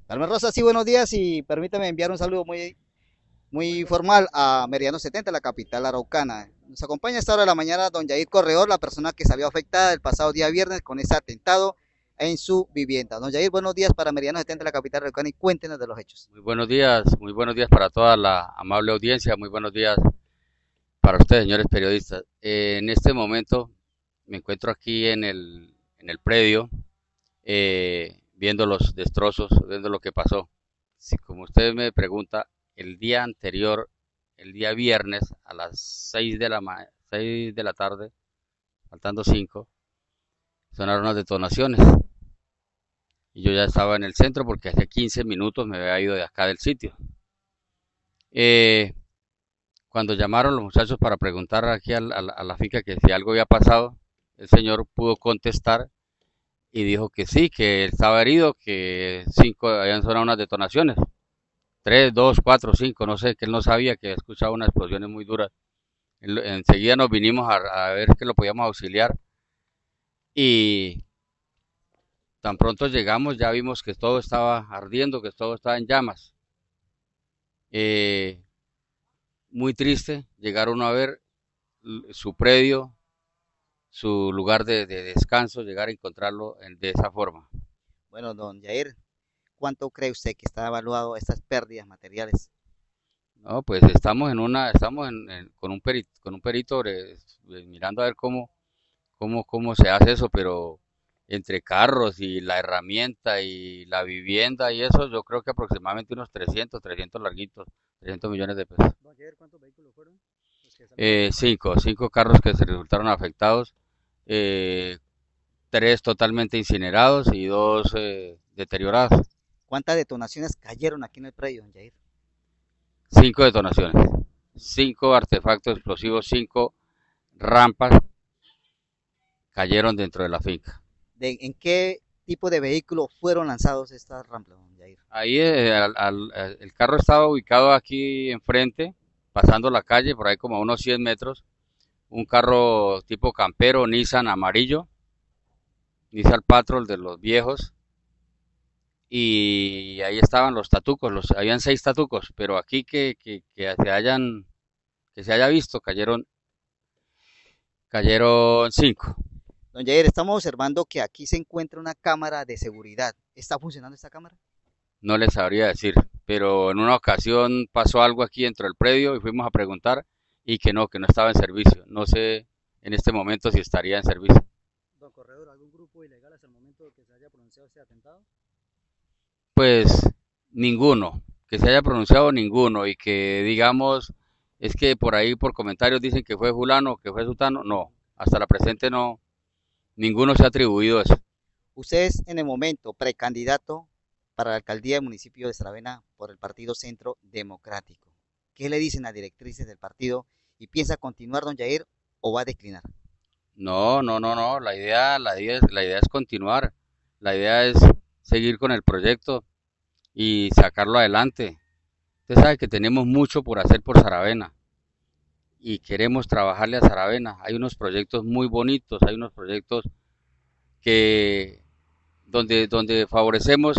Carmen Rosa, sí, buenos días y permítame enviar un saludo muy formal a Meridiano 70, la capital araucana. Nos acompaña a esta hora de la mañana don Yair Corredor, la persona que salió afectada el pasado día viernes con ese atentado en su vivienda. Don Yair, buenos días para Meridiano 70, la capital araucana y cuéntenos de los hechos. Muy buenos días para toda la amable audiencia, muy buenos días para ustedes, señores periodistas. En este momento me encuentro aquí en el predio, viendo los destrozos, viendo lo que pasó. Si como usted me pregunta, el día anterior, el día viernes a las 6 de la tarde, faltando 5, sonaron las detonaciones. Y yo ya estaba en el centro porque hace 15 minutos me había ido de acá del sitio. Eh, Cuando llamaron los muchachos para preguntar aquí a la finca que si algo había pasado, el señor pudo contestar y dijo que sí, que él estaba herido, que 5 habían sonado unas detonaciones, 3, 2, 4, 5, no sé, que él no sabía, que había escuchado unas explosiones muy duras. Enseguida nos vinimos a ver que lo podíamos auxiliar y tan pronto llegamos ya vimos que todo estaba ardiendo, que todo estaba en llamas. Eh, Muy triste llegar uno a ver su predio, su lugar de descanso, llegar a encontrarlo de esa forma. Bueno, don Yair, ¿cuánto cree usted que está evaluado estas pérdidas materiales? No, pues estamos con un perito mirando a ver cómo se hace eso, pero entre carros y la herramienta y la vivienda y eso, yo creo que aproximadamente unos 300 larguitos, 300 millones de pesos. Don Yair, ¿cuántos vehículos fueron los que salieron afectados? Cinco carros que se resultaron afectados, eh, tres totalmente incinerados y dos deteriorados. ¿Cuántas detonaciones cayeron aquí en el predio, don Yair? Cinco detonaciones, cinco artefactos explosivos, cinco rampas cayeron dentro de la finca. ¿En qué tipo de vehículo fueron lanzados estas rampas, don Yair? Ahí el carro estaba ubicado aquí enfrente, pasando la calle, por ahí como a unos 100 metros. Un carro tipo campero, Nissan amarillo, Nissan Patrol de los viejos. Y ahí estaban los tatucos, habían 6 tatucos, pero aquí que se haya visto, cayeron 5. Don Jair, estamos observando que aquí se encuentra una cámara de seguridad. ¿Está funcionando esta cámara? No les sabría decir, pero en una ocasión pasó algo aquí dentro del predio y fuimos a preguntar y que no estaba en servicio. No sé en este momento si estaría en servicio. Don Corredor, ¿algún grupo ilegal hasta el momento de que se haya pronunciado este atentado? Pues ninguno, que se haya pronunciado ninguno y que digamos, es que por ahí por comentarios dicen que fue fulano, que fue sutano, no, hasta la presente no, ninguno se ha atribuido eso. Usted es en el momento precandidato para la alcaldía del municipio de Saravena por el Partido Centro Democrático. ¿Qué le dicen las directrices del partido y piensa continuar, don Jair, o va a declinar? No, no, no, no, la idea es continuar, la idea es seguir con el proyecto y sacarlo adelante. Usted sabe que tenemos mucho por hacer por Saravena y queremos trabajarle a Saravena. Hay unos proyectos muy bonitos, hay unos proyectos que donde favorecemos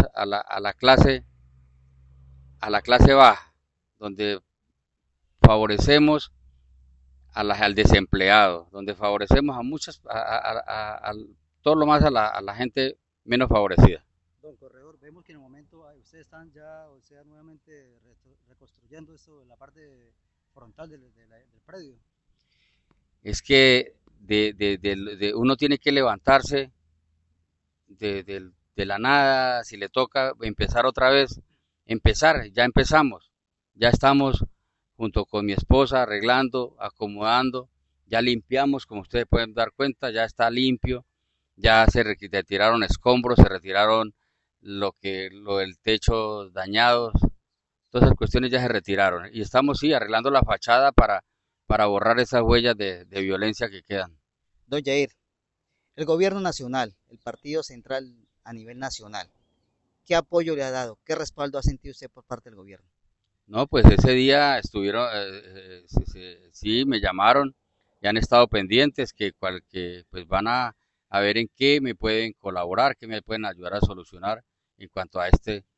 a la clase baja, donde favorecemos al desempleado, donde favorecemos a muchas, a todo lo más a la gente menos favorecida. Don Corredor, vemos que en el momento ustedes están ya, o sea, nuevamente reconstruyendo esto, la parte frontal del predio. Es que uno tiene que levantarse de la nada, si le toca empezar otra vez, ya empezamos, ya estamos junto con mi esposa arreglando, acomodando, ya limpiamos, como ustedes pueden dar cuenta, ya está limpio, ya se retiraron escombros, se retiraron lo del techo dañados, todas esas cuestiones ya se retiraron y estamos sí arreglando la fachada para borrar esas huellas de violencia que quedan. Don Jair, el gobierno nacional, el partido central a nivel nacional, ¿qué apoyo le ha dado? ¿Qué respaldo ha sentido usted por parte del gobierno? No, pues ese día estuvieron, sí, me llamaron y han estado pendientes que pues van a ver en qué me pueden colaborar, qué me pueden ayudar a solucionar en cuanto a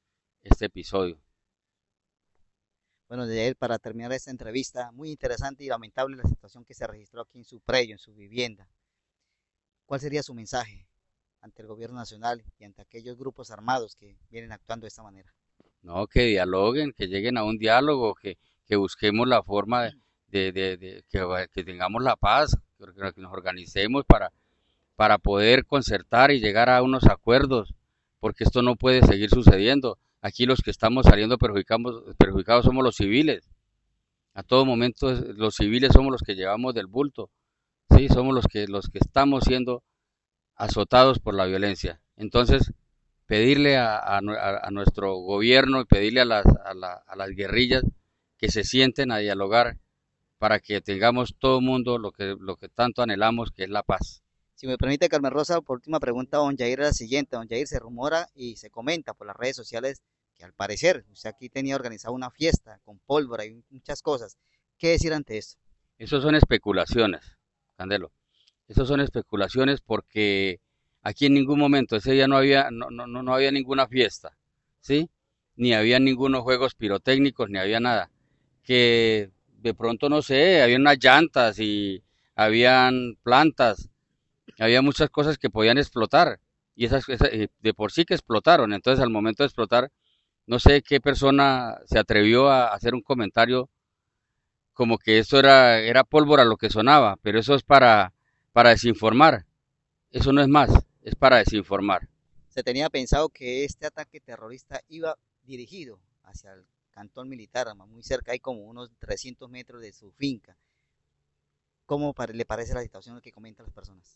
este episodio. Bueno, Yair, para terminar esta entrevista, muy interesante y lamentable la situación que se registró aquí en su predio, en su vivienda. ¿Cuál sería su mensaje ante el gobierno nacional y ante aquellos grupos armados que vienen actuando de esta manera? No, que dialoguen, que lleguen a un diálogo, que busquemos la forma que tengamos la paz, que nos organicemos para poder concertar y llegar a unos acuerdos, porque esto no puede seguir sucediendo. Aquí los que estamos saliendo perjudicados somos los civiles. A todo momento los civiles somos los que llevamos del bulto, sí, somos los que estamos siendo azotados por la violencia. Entonces, pedirle a nuestro gobierno y pedirle a las guerrillas que se sienten a dialogar para que tengamos todo el mundo lo que tanto anhelamos, que es la paz. Si me permite, Carmen Rosa, por última pregunta, don Yair, es la siguiente. Don Yair, se rumora y se comenta por las redes sociales que al parecer usted aquí tenía organizada una fiesta con pólvora y muchas cosas. ¿Qué decir ante esto? Eso son especulaciones, Candelo. Eso son especulaciones porque aquí en ningún momento, ese día no había ninguna fiesta, ¿sí? Ni había ningunos juegos pirotécnicos, ni había nada. Que de pronto, no sé, había unas llantas y habían plantas, había muchas cosas que podían explotar y de por sí que explotaron. Entonces, al momento de explotar, no sé qué persona se atrevió a hacer un comentario como que esto era pólvora lo que sonaba, pero eso es para desinformar. Eso no es más, es para desinformar. Se tenía pensado que este ataque terrorista iba dirigido hacia el cantón militar, muy cerca, hay como unos 300 metros de su finca. ¿Cómo le parece la situación que comentan las personas?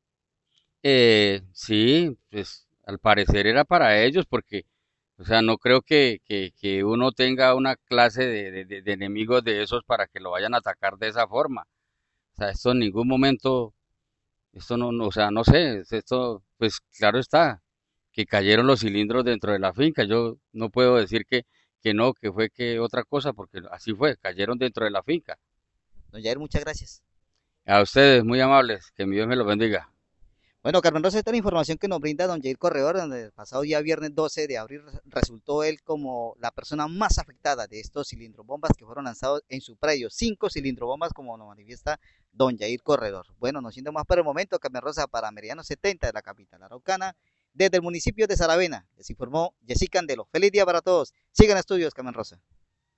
Sí, pues al parecer era para ellos, porque, o sea, no creo que uno tenga una clase de enemigos de esos para que lo vayan a atacar de esa forma. O sea, esto en ningún momento, esto o sea, no sé, esto, pues claro está, que cayeron los cilindros dentro de la finca. Yo no puedo decir que no, que fue que otra cosa, porque así fue, cayeron dentro de la finca. Don Jair, muchas gracias. A ustedes, muy amables, que mi Dios me los bendiga. Bueno, Carmen Rosa, esta es la información que nos brinda don Jair Corredor, donde el pasado día viernes 12 de abril resultó él como la persona más afectada de estos cilindrobombas que fueron lanzados en su predio. 5 cilindrobombas, como nos manifiesta don Jair Corredor. Bueno, no siendo más por el momento, Carmen Rosa para Meridiano 70 de la capital araucana, desde el municipio de Saravena, les informó Jessica Andelo. Feliz día para todos. Sigan estudios, Carmen Rosa.